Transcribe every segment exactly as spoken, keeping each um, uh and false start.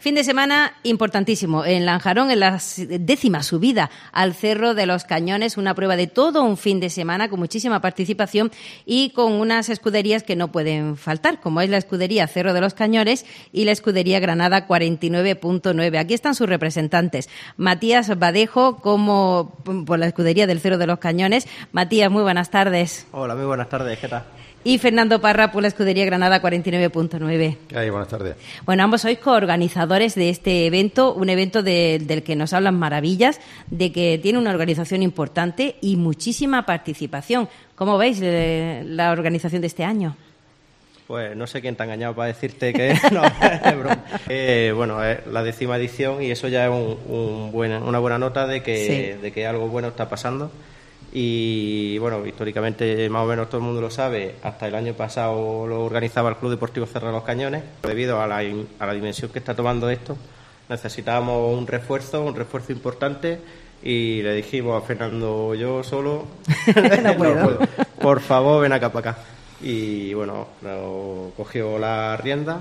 Fin de semana importantísimo en Lanjarón, en la décima subida al Cerro de los Cañones, una prueba de todo un fin de semana con muchísima participación y con unas escuderías que no pueden faltar, como es la escudería Cerro de los Cañones y la escudería Granada cuarenta y nueve punto nueve. Aquí están sus representantes. Matías Badejo, como por la escudería del Cerro de los Cañones. Matías, muy buenas tardes. Hola, muy buenas tardes, ¿qué tal? Y Fernando Parra por la escudería Granada cuarenta y nueve punto nueve. ¿Qué hay? Buenas tardes. Bueno, ambos sois coorganizadores de este evento, un evento de, del que nos hablan maravillas, de que tiene una organización importante y muchísima participación. ¿Cómo veis eh, la organización de este año? Pues no sé quién te ha engañado para decirte que no, es broma. Eh, bueno, es la décima edición y eso ya es un, un buen, una buena nota de que, sí. de que algo bueno está pasando. Y bueno, históricamente más o menos todo el mundo lo sabe, hasta el año pasado lo organizaba el Club Deportivo Cerro de los Cañones. Debido a la, a la dimensión que está tomando esto, necesitábamos un refuerzo, un refuerzo importante, y le dijimos a Fernando, yo solo, no puedo. no puedo, por favor ven acá para acá. Y bueno, lo cogió la rienda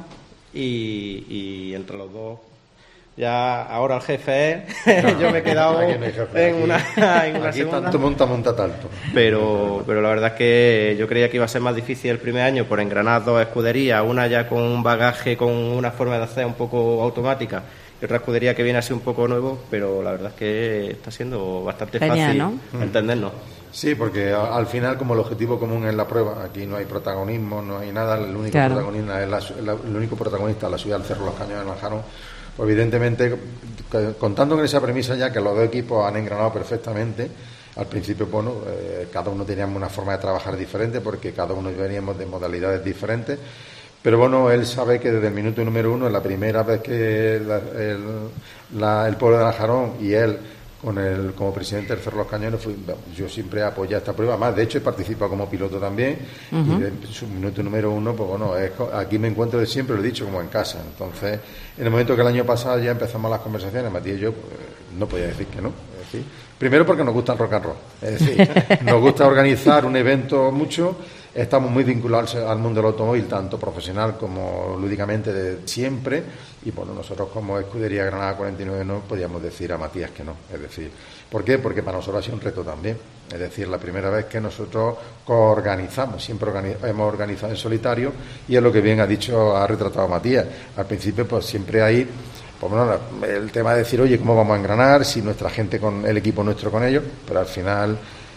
y, y entre los dos... Ya ahora el jefe es, no, yo me he quedado no jefe, en, aquí, una, en una aquí segunda. Tanto monta, monta tanto. Pero, pero la verdad es que yo creía que iba a ser más difícil el primer año por engranar dos escuderías, una ya con un bagaje, con una forma de hacer un poco automática, y otra escudería que viene así un poco nuevo, pero la verdad es que está siendo bastante Genial, fácil, ¿no? entendernos. Sí, porque al final, como el objetivo común es la prueba, aquí no hay protagonismo, no hay nada, el único, claro. protagonista, es la, la, el único protagonista es la ciudad del Cerro de los Cañones de Lanjarón. Pues evidentemente, contando con esa premisa ya que los dos equipos han engranado perfectamente, al principio, bueno, eh, cada uno teníamos una forma de trabajar diferente porque cada uno veníamos de modalidades diferentes, pero bueno, él sabe que desde el minuto número uno, la primera vez que la, el, la, el pueblo de Lanjarón y él, con el como presidente del Cerro de los Cañones, fui, yo siempre apoyé esta prueba, más de hecho he participado como piloto también, uh-huh. y de su minuto número uno, pues bueno, es, aquí me encuentro de siempre, lo he dicho, como en casa. Entonces, en el momento que el año pasado ya empezamos las conversaciones, Matías y yo, pues, no podía decir que no. Es decir, primero porque nos gusta el rock and roll, es decir, nos gusta organizar un evento mucho. Estamos muy vinculados al mundo del automóvil, tanto profesional como lúdicamente de siempre, y bueno, nosotros como escudería Granada cuarenta y nueve no podíamos decir a Matías que no. Es decir, ¿por qué? Porque para nosotros ha sido un reto también. Es decir, la primera vez que nosotros coorganizamos, siempre organiz- hemos organizado en solitario, y es lo que bien ha dicho, ha retratado Matías. Al principio, pues siempre hay, pues bueno, el tema de decir, oye, ¿cómo vamos a engranar? Si nuestra gente con el equipo nuestro con ellos, pero al final...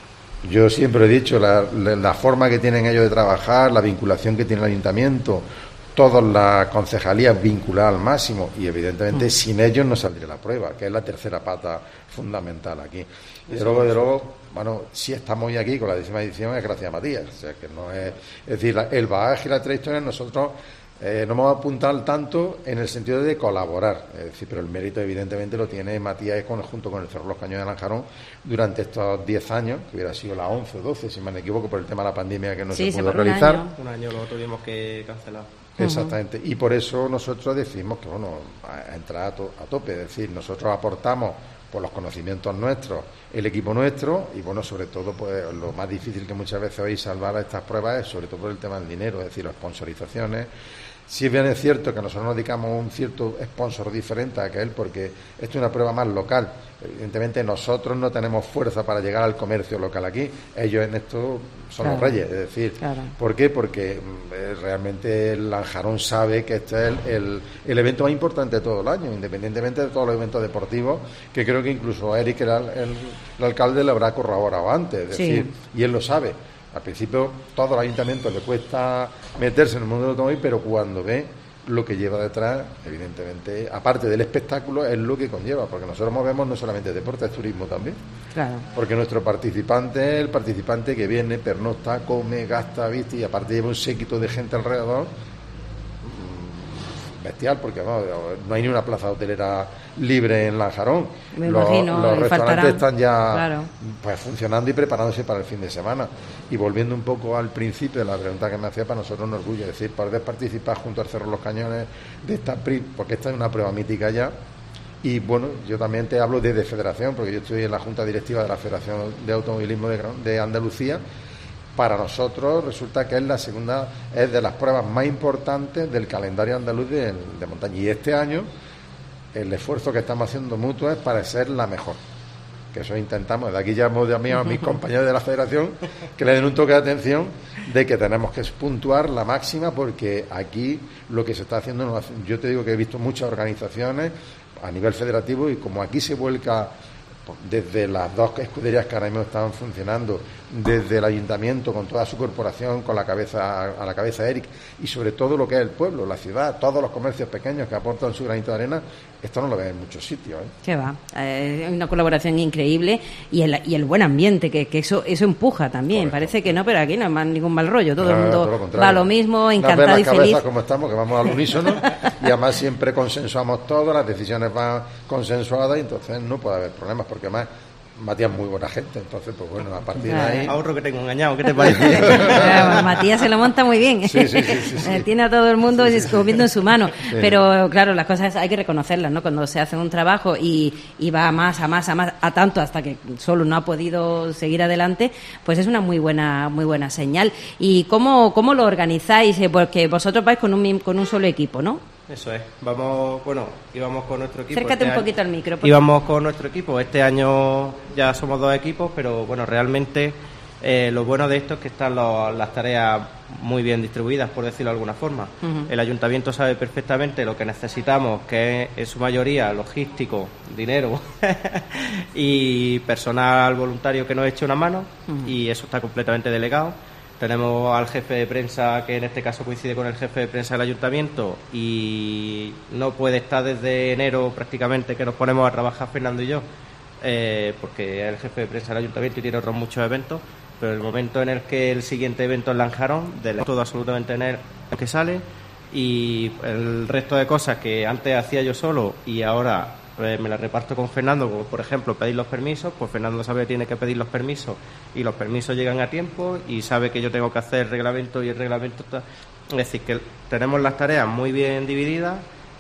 Yo siempre he dicho, la, la, la forma que tienen ellos de trabajar, la vinculación que tiene el ayuntamiento, todas las concejalías vinculadas al máximo, y evidentemente mm. sin ellos no saldría la prueba, que es la tercera pata fundamental aquí. Y de luego, de luego, bueno, si estamos hoy aquí con la décima edición es gracias a Matías, o sea que no es, es decir, la, el bagaje y la trayectoria nosotros eh, no vamos a apuntar tanto en el sentido de colaborar, es decir, pero el mérito evidentemente lo tiene Matías con, junto con el Cerro de los Cañones de Lanjarón durante estos diez años, que hubiera sido la once o doce, si me equivoco, por el tema de la pandemia que no sí, se pudo se realizar. Un año. un año lo tuvimos que cancelar. Exactamente, uh-huh. Y por eso nosotros decimos que, bueno, a entrar a, to- a tope, es decir, nosotros aportamos por los conocimientos nuestros, el equipo nuestro, y bueno, sobre todo, pues lo más difícil que muchas veces oís salvar a estas pruebas es sobre todo por el tema del dinero, es decir, las sponsorizaciones. Si bien es cierto que nosotros nos dedicamos a un cierto sponsor diferente a aquel, porque esto es una prueba más local. Evidentemente nosotros no tenemos fuerza para llegar al comercio local aquí. Ellos en esto son claro. los reyes, es decir, claro. ¿por qué? Porque eh, realmente el Lanjarón sabe que este es el, el, el evento más importante de todo el año, independientemente de todos los eventos deportivos, que creo que incluso a Eric, el, el, el alcalde, le habrá corroborado antes, es decir, sí. y él lo sabe. Al principio, todo el ayuntamiento le cuesta meterse en el mundo del automóvil, pero cuando ve lo que lleva detrás, evidentemente, aparte del espectáculo, es lo que conlleva, porque nosotros movemos no solamente deporte, es turismo también. Claro. Porque nuestro participante es el participante que viene, pernocta, come, gasta, viste, y aparte lleva un séquito de gente alrededor bestial, porque no, no hay ni una plaza hotelera libre en Lanjarón. Me los imagino, los restaurantes faltará. están ya claro. pues funcionando y preparándose para el fin de semana. Y volviendo un poco al principio de la pregunta que me hacía, para nosotros un orgullo, es decir, poder participar junto al Cerro de los Cañones de esta pri, porque esta es una prueba mítica ya. Y bueno, yo también te hablo desde Federación, porque yo estoy en la Junta Directiva de la Federación de Automovilismo de, de Andalucía. Para nosotros resulta que es la segunda, es de las pruebas más importantes del calendario andaluz de, de montaña. Y este año el esfuerzo que estamos haciendo mutuo es para ser la mejor. Que eso intentamos. De aquí ya hemos llamado a mis compañeros de la Federación que le den un toque de atención de que tenemos que puntuar la máxima, porque aquí lo que se está haciendo, no, yo te digo que he visto muchas organizaciones a nivel federativo, y como aquí se vuelca desde las dos escuderías que ahora mismo están funcionando, desde el ayuntamiento con toda su corporación, con la cabeza a la cabeza Eric, y sobre todo lo que es el pueblo, la ciudad, todos los comercios pequeños que aportan su granito de arena, esto no lo ves en muchos sitios, ¿eh? Qué va, eh, una colaboración increíble, y el, y el buen ambiente, que, que eso eso empuja también. Correcto. Parece que no, pero aquí no hay más ningún mal rollo, todo no, el mundo todo va a lo mismo, encantado las y feliz. Cabezas como estamos, que vamos al unísono, y además siempre consensuamos todo, las decisiones van consensuadas, y entonces no puede haber problemas, porque además Matías es muy buena gente, entonces pues bueno, a partir de ahí... Ahorro que tengo engañado, ¿qué te parece? Claro, Matías se lo monta muy bien, sí, sí, sí, sí, sí. Tiene a todo el mundo sí, sí, comiendo en su mano, sí. Pero claro, las cosas hay que reconocerlas, ¿no? Cuando se hace un trabajo y, y va a más, a más, a más, a tanto hasta que solo no ha podido seguir adelante, pues es una muy buena muy buena señal. ¿Y cómo, cómo lo organizáis? Porque vosotros vais con un, con un solo equipo, ¿no? Eso es, vamos, bueno, íbamos con nuestro equipo. Acércate este un año, poquito al micro. Porque... Íbamos con nuestro equipo, este año ya somos dos equipos, pero bueno, realmente eh, lo bueno de esto es que están los, las tareas muy bien distribuidas, por decirlo de alguna forma. Uh-huh. El ayuntamiento sabe perfectamente lo que necesitamos, que es en su mayoría logístico, dinero y personal voluntario que nos eche una mano, uh-huh. Y eso está completamente delegado. Tenemos al jefe de prensa, que en este caso coincide con el jefe de prensa del ayuntamiento, y no puede estar desde enero prácticamente que nos ponemos a trabajar Fernando y yo, eh, porque es el jefe de prensa del ayuntamiento y tiene otros muchos eventos, pero el momento en el que el siguiente evento es Lanjarón, de todo absolutamente en el que sale, y el resto de cosas que antes hacía yo solo y ahora pues me la reparto con Fernando, como por ejemplo pedir los permisos, pues Fernando sabe que tiene que pedir los permisos y los permisos llegan a tiempo, y sabe que yo tengo que hacer el reglamento y el reglamento está... Es decir, que tenemos las tareas muy bien divididas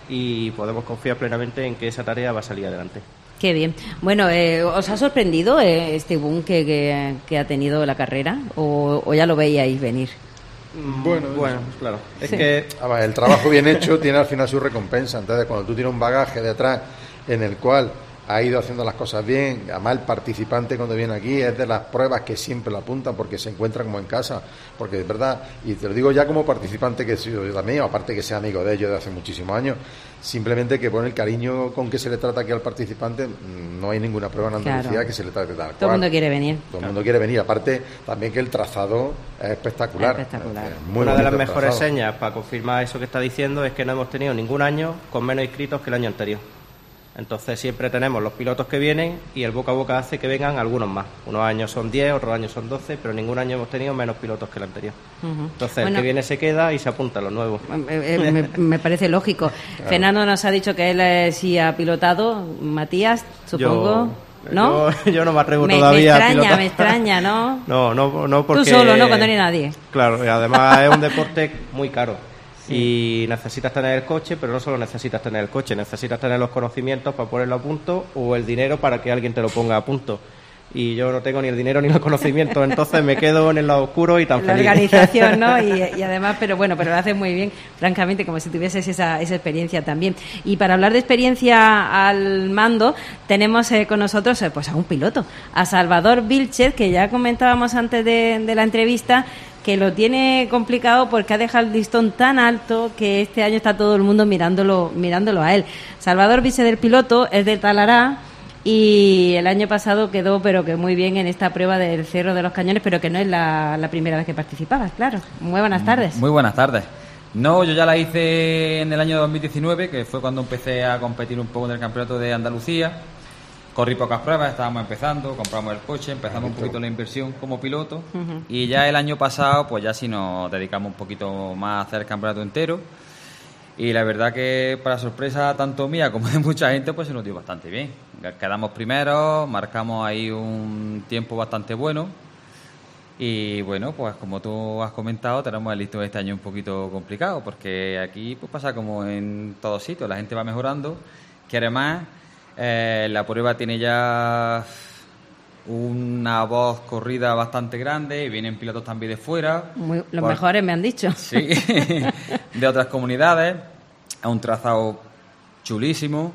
y podemos confiar plenamente en que esa tarea va a salir adelante. Qué bien. Bueno, eh, ¿os ha sorprendido eh, este boom que, que, que ha tenido la carrera o, o ya lo veíais venir? Bueno, bueno, claro. Es sí. que ver, el trabajo bien hecho tiene al final su recompensa. Entonces, cuando tú tienes un bagaje detrás en el cual ha ido haciendo las cosas bien, además el participante cuando viene aquí es de las pruebas que siempre la apuntan porque se encuentra como en casa, porque es verdad, y te lo digo ya como participante que he sido yo también, aparte que sea amigo de ellos de hace muchísimos años, simplemente que por el cariño con que se le trata aquí al participante, no hay ninguna prueba en Andalucía, claro, que se le trate tal cual. Todo el mundo quiere venir. Todo el claro. mundo quiere venir, aparte también que el trazado es espectacular. Es espectacular. Es muy Una de las mejores trazado. señas para confirmar eso que está diciendo es que no hemos tenido ningún año con menos inscritos que el año anterior. Entonces siempre tenemos los pilotos que vienen y el boca a boca hace que vengan algunos más. Unos años son diez, otros años son doce, pero ningún año hemos tenido menos pilotos que el anterior. Uh-huh. Entonces bueno, el que viene se queda y se apunta a los nuevos. Eh, eh, me, me parece lógico. Claro. Fernando nos ha dicho que él eh, sí ha pilotado. Matías, supongo... Yo... ¿No? Yo, yo no me atrevo me, todavía me extraña, a pilotar. Me extraña, ¿no? No, no, no porque... Tú solo, ¿no? Cuando no hay nadie. Claro, y además es un deporte muy caro. Sí. Y necesitas tener el coche, pero no solo necesitas tener el coche, necesitas tener los conocimientos para ponerlo a punto o el dinero para que alguien te lo ponga a punto. Y yo no tengo ni el dinero ni los conocimientos, entonces me quedo en el lado oscuro y tan la feliz. La organización, ¿no? Y, y además, pero bueno, pero lo haces muy bien, francamente, como si tuvieses esa, esa experiencia también. Y para hablar de experiencia al mando, tenemos eh, con nosotros eh, pues a un piloto, a Salvador Vilchez, que ya comentábamos antes de, de la entrevista, que lo tiene complicado porque ha dejado el listón tan alto que este año está todo el mundo mirándolo mirándolo a él. Salvador Vilchez, del piloto, es de Talará y el año pasado quedó pero que muy bien en esta prueba del Cerro de los Cañones, pero que no es la, la primera vez que participabas, claro. Muy buenas tardes. Muy buenas tardes. No, yo ya la hice en el año dos mil diecinueve, que fue cuando empecé a competir un poco en el Campeonato de Andalucía. Corrí pocas pruebas, estábamos empezando, compramos el coche, empezamos un poquito la inversión como piloto, uh-huh. Y ya el año pasado pues ya sí nos dedicamos un poquito más a hacer el campeonato entero, y la verdad que para sorpresa tanto mía como de mucha gente pues se nos dio bastante bien. Quedamos primeros, marcamos ahí un tiempo bastante bueno y bueno, pues como tú has comentado, tenemos el listón este año un poquito complicado porque aquí pues pasa como en todos sitios, la gente va mejorando, quiere más. Eh, la prueba tiene ya una voz corrida bastante grande y vienen pilotos también de fuera. Muy, los por, mejores me han dicho. Sí, de otras comunidades. Es un trazado chulísimo.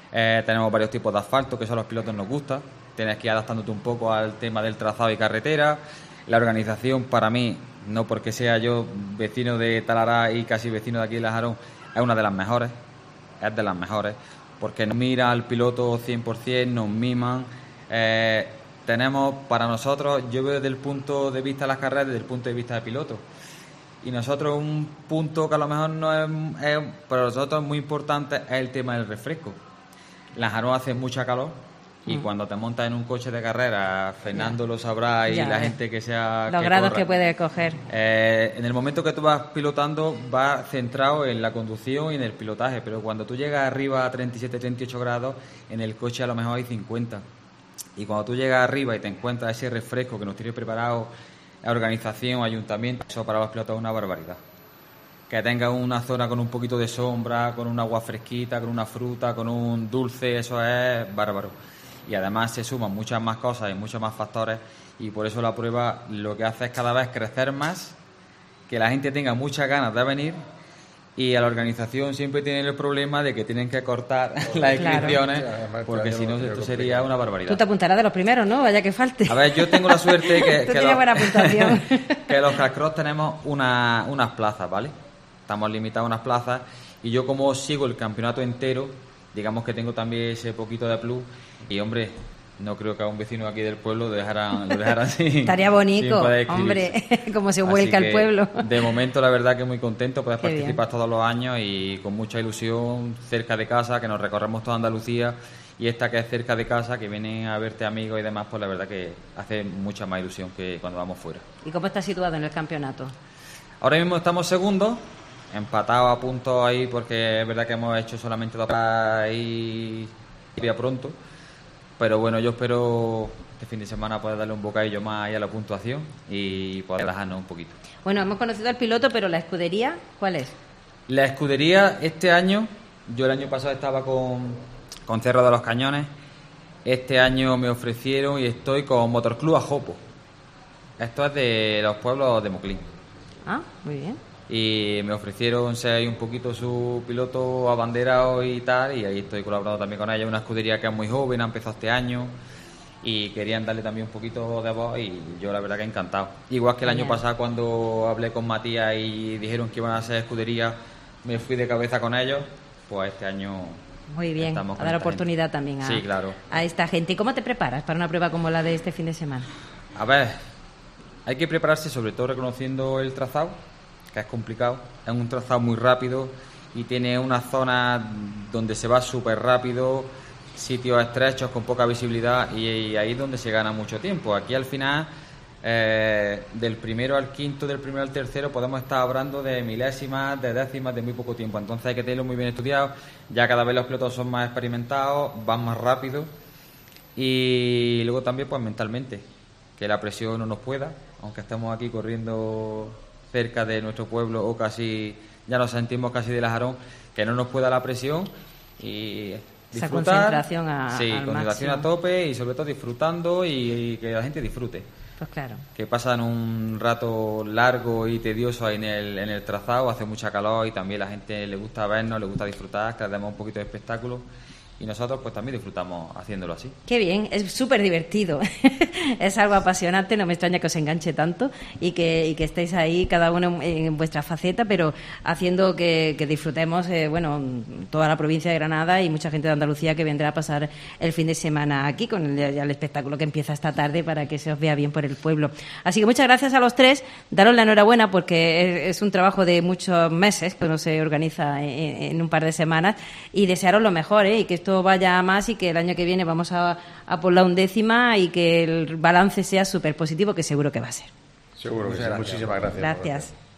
Eh, tenemos varios tipos de asfalto, que eso a los pilotos nos gusta. Tienes que ir adaptándote un poco al tema del trazado y carretera. La organización, para mí, no porque sea yo vecino de Talará y casi vecino de aquí de Lanjarón, es una de las mejores. Es de las mejores. Porque nos mira al piloto cien por ciento, nos miman. Eh, tenemos, para nosotros, yo veo desde el punto de vista de las carreras, desde el punto de vista de piloto. Y nosotros, un punto que a lo mejor no es, es para nosotros muy importante, es el tema del refresco. Lanjarón hace mucha calor y mm. cuando te montas en un coche de carrera, Fernando ya. lo sabrá y ya, la eh. gente que sea... Los que grados corra, que puede coger. Eh, en el momento que tú vas pilotando, vas centrado en la conducción y en el pilotaje, pero cuando tú llegas arriba a treinta y siete, treinta y ocho grados, en el coche a lo mejor hay cincuenta. Y cuando tú llegas arriba y te encuentras ese refresco que nos tiene preparado la organización, ayuntamiento, eso para los pilotos es una barbaridad. Que tenga una zona con un poquito de sombra, con un agua fresquita, con una fruta, con un dulce, eso es bárbaro. Y además se suman muchas más cosas y muchos más factores y por eso la prueba lo que hace es cada vez crecer más, que la gente tenga muchas ganas de venir y a la organización siempre tienen el problema de que tienen que cortar las inscripciones, claro. porque si no esto sería una barbaridad. Tú te apuntarás de los primeros, ¿no? Vaya que falte. A ver, yo tengo la suerte que, Tú que, tienes los, buena puntuación. que los Carcross tenemos una, unas plazas, ¿vale? Estamos limitados a unas plazas y yo como sigo el campeonato entero, digamos que tengo también ese poquito de plus y hombre, no creo que a un vecino aquí del pueblo lo dejaran, lo dejaran sin... Estaría bonito, hombre, como se vuelca el pueblo. De momento la verdad que muy contento, puedes Qué participar bien. todos los años y con mucha ilusión, cerca de casa, que nos recorremos toda Andalucía y esta que es cerca de casa, que vienen a verte amigos y demás, pues la verdad que hace mucha más ilusión que cuando vamos fuera. ¿Y cómo estás situado en el campeonato? Ahora mismo estamos segundos, empatados a puntos ahí porque es verdad que hemos hecho solamente dos ahí pronto, pero bueno, yo espero este fin de semana poder darle un bocadillo más ahí a la puntuación y poder relajarnos un poquito. Bueno, hemos conocido al piloto, pero la escudería, ¿cuál es? La escudería este año, yo el año pasado estaba con, con Cerro de los Cañones, este año me ofrecieron y estoy con Motorclub Ajopo. Esto es de los pueblos de Moclín. Ah, muy bien. Y me ofrecieron ser un poquito su piloto abanderado y tal, y ahí estoy colaborando también con ella. Una escudería que es muy joven, ha empezado este año y querían darle también un poquito de voz y yo la verdad que encantado. Igual que el Genial. Año pasado cuando hablé con Matías y dijeron que iban a ser escudería, me fui de cabeza con ellos, pues este año... Muy bien, a dar oportunidad gente. También a, sí, claro. a esta gente. ¿Y cómo te preparas para una prueba como la de este fin de semana? A ver, hay que prepararse sobre todo reconociendo el trazado, que es complicado, es un trazado muy rápido y tiene una zona donde se va súper rápido, sitios estrechos con poca visibilidad y, y ahí es donde se gana mucho tiempo. Aquí al final, eh, del primero al quinto, del primero al tercero, podemos estar hablando de milésimas, de décimas, de muy poco tiempo. Entonces hay que tenerlo muy bien estudiado, ya cada vez los pilotos son más experimentados, van más rápido y luego también pues mentalmente, que la presión no nos pueda, aunque estemos aquí corriendo cerca de nuestro pueblo o casi ya nos sentimos casi de Lanjarón, que no nos pueda la presión y disfrutar, esa concentración a, sí, al concentración máximo. A tope y sobre todo disfrutando y, y que la gente disfrute. Pues claro. Que pasan un rato largo y tedioso ahí en el, en el trazado, hace mucha calor y también la gente le gusta vernos, le gusta disfrutar, que le demos un poquito de espectáculo. Y nosotros pues también disfrutamos haciéndolo así. Qué bien, es súper divertido. Es algo apasionante, no me extraña que os enganche tanto y que, y que estéis ahí cada uno en, en vuestra faceta, pero haciendo que, que disfrutemos, eh, bueno, toda la provincia de Granada y mucha gente de Andalucía que vendrá a pasar el fin de semana aquí con el, el espectáculo que empieza esta tarde para que se os vea bien por el pueblo. Así que muchas gracias a los tres, daros la enhorabuena porque es, es un trabajo de muchos meses que no se organiza en, en un par de semanas y desearos lo mejor, ¿eh? Y que esto vaya a más y que el año que viene vamos a, a por la undécima y que el balance sea súper positivo, que seguro que va a ser. Seguro que sí. Muchísimas gracias. Gracias.